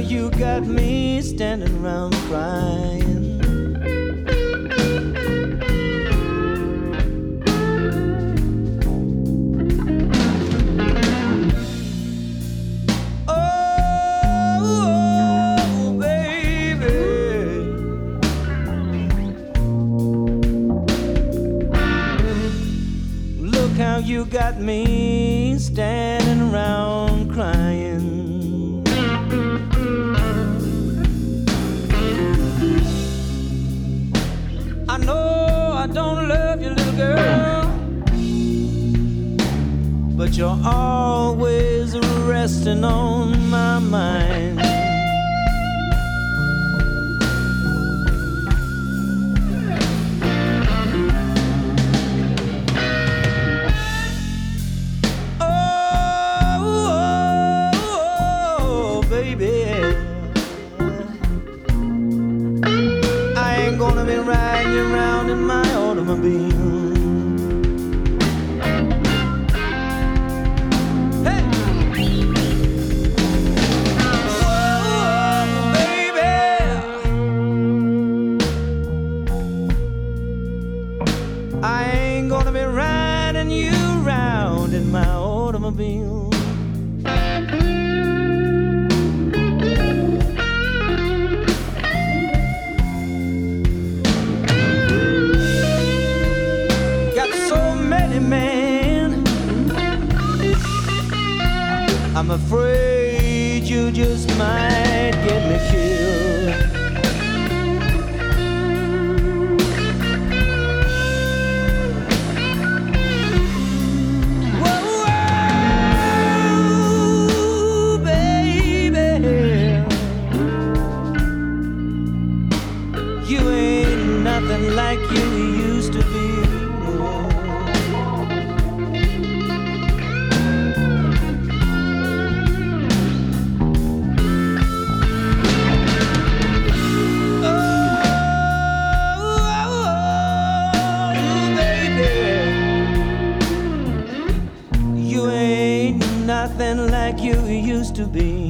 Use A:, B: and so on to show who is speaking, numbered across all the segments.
A: you got me standing around crying. Oh, baby, look how you got me standing around crying. I know I don't love you, little girl, but you're always resting on my mind. Oh, baby, I ain't gonna be riding you around in my automobile. Hey! Whoa, baby, I ain't gonna be riding you around in my automobile. Man, I'm afraid you just might get me killed. Whoa, whoa, baby, you ain't nothing like you used to be. Nothing like you used to be.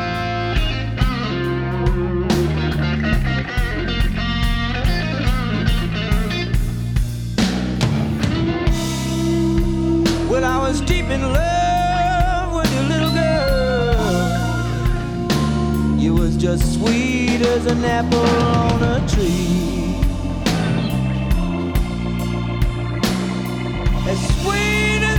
A: Well, I was deep in love with you, little girl. You was just sweet as an apple on a tree. As sweet